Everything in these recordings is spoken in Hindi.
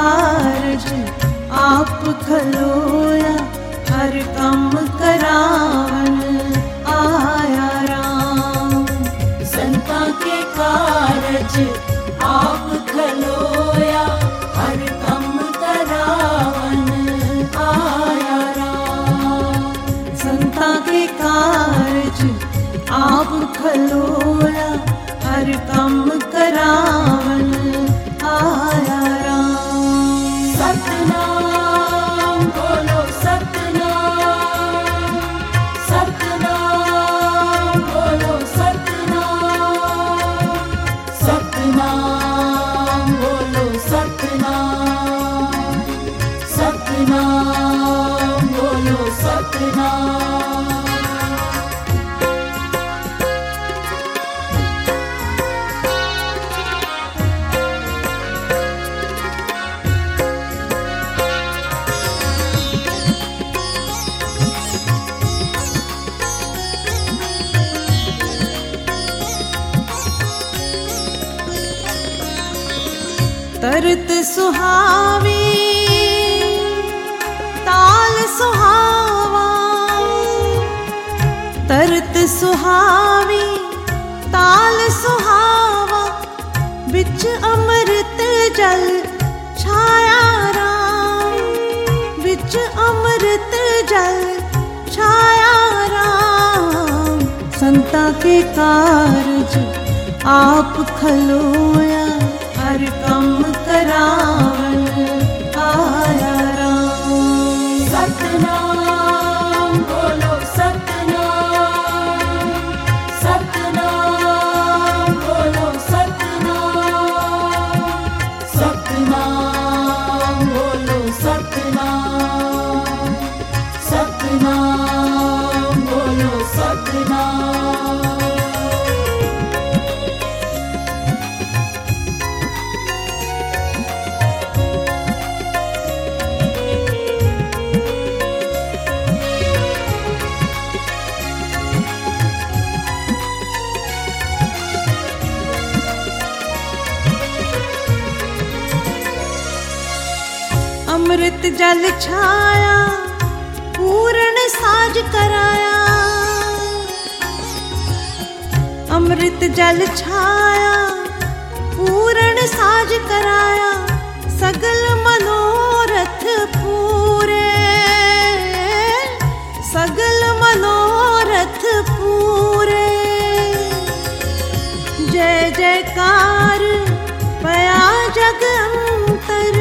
कारज आप खलोया, हर काम करावन आया राम। संता के कारज आप खलोया, हर काम करावन आया राम। संता के कारज आप खलोया, हर काम करावन आया राम। सतनाम बोलो सतनाम, सतनाम बोलो सतनाम, सतनाम बोलो सतनाम, सतनाम बोलो सतनाम। तरत सुहावी ताल सुहावा, तरत सुहावी ताल सुहावा, बिच अमृत जल छाया राम, बिच अमृत जल छाया राम। संता के कारज आप खलोया, हर काम करावन आया राम। सतनाम बोलो सतनाम, सतनाम बोलो सतनाम, सतनाम बोलो सतनाम, सतनाम बोलो सतनाम। अमृत जल छाया, पूर्ण साज कराया, अमृत जल छाया, पूर्ण साज कराया, सगल मनोरथ पूरे, सगल मनोरथ पूरे। जय जयकार पया जग अंतर,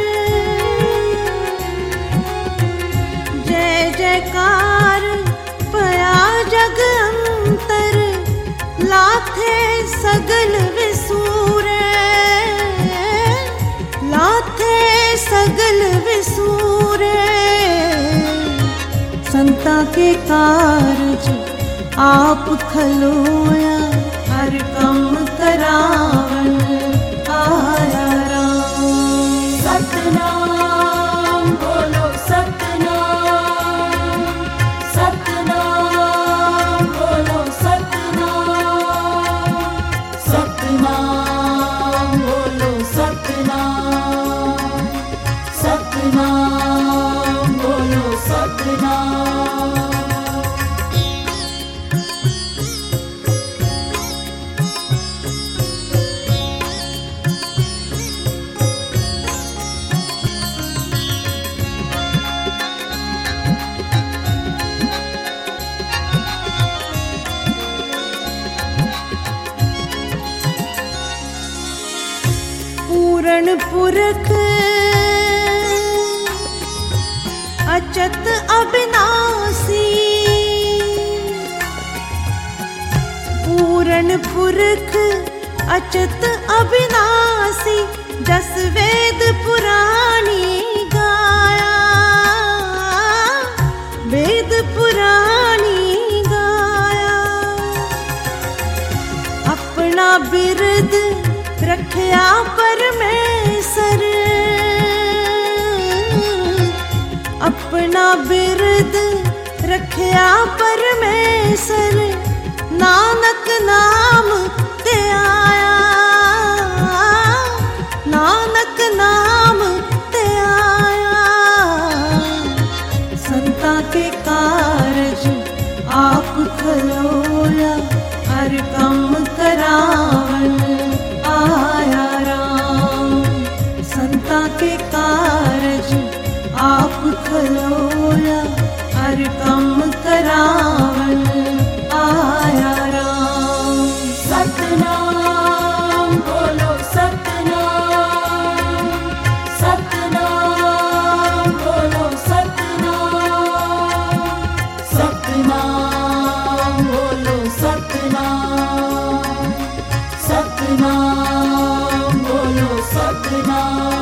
जय जयकार पया जग अंतर, लाथे सगल विसूरे, लाथे सगल विसूरे। संता के कारज आप खलोया, हर काम करावन आया राम। सतनाम बोलो सतनाम, सतनाम बोलो सतनाम, सतनाम बोलो सतनाम, सतनाम बोलो सतनाम। पूर्ण पुरख अचत अविनाशी, पूर्ण पुरख अचत अविनाशी, जस वेद पुराणी गाया, वेद पुराणी गाया। अपना बिरद रखया परमेसर, अपना बिरद रखया परमेसर, नानक नाम ते आया, नानक नाम ते सतनाम।